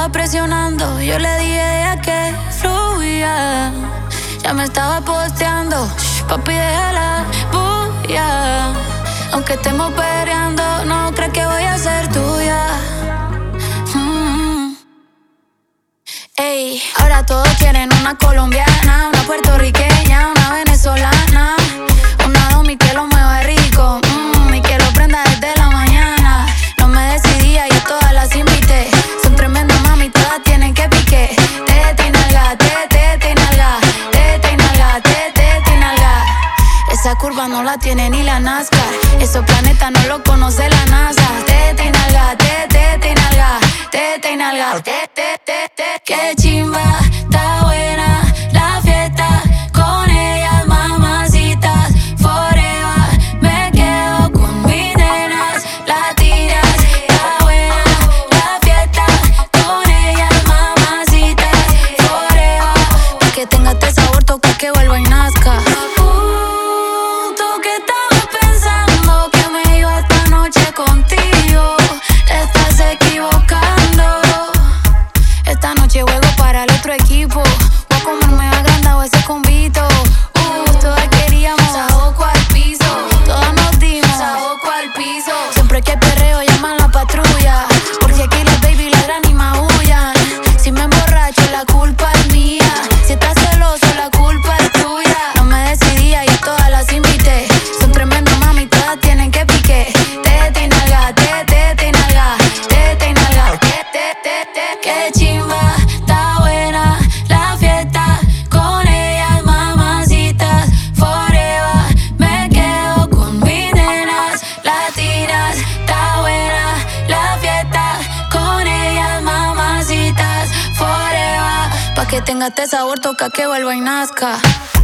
estaba presionando, yo le dije a que fluya. Ya me estaba posteando, papi déjala bulla. Aunque estemos peleando, no crees que voy a ser tuya. Ey, ahora todos quieren una colombiana, una puertorriqueña, una venezolana, una domi que lo mueva rico, y que lo prenda desde la mañana. No me decidía, yo todas las invité. Son tremendas mami, todas tienen que pique. Tete y nalga, tete y nalga, tete y nalga, tete y nalga. Esa curva no la tiene ni la NASCAR. Esos planetas no lo conoce la NASA. Tete y nalga, tete y nalga, tete y nalga, tete, tete. Qué chimba, está buena la fiesta. Con ellas mamacitas, forever. Me quedo con mis nenas, la tiras. Está buena la fiesta. Con ellas mamacitas, forever. Pa' que tenga este sabor, toca que vuelva y nazca. ¿Tú qué estabas pensando? Que me iba esta noche contigo. Te estás equivocando. Esta noche juego para el otro equipo. Voy a comerme agrandado ese convito. Todas queríamos saboco al piso. Todas nos dimos saboco al piso. Siempre que perreo llaman la patrulla. Porque aquí las baby ladran y maullan. Si me emborracho la culpa es mía. Si estás celoso la culpa es tuya. No me decidía y todas las invité. Son tremendas mami, todas tienen que pique. Tete y nalga, tete y nalga, tete y nalga, tete, tete. Qué chimba, está buena la fiesta. Con ellas mamacitas, forever. Me quedo con mis nenas, latinas. Está buena la fiesta. Con ellas mamacitas, forever. Pa' que tenga este sabor, toca que vuelva y nazca.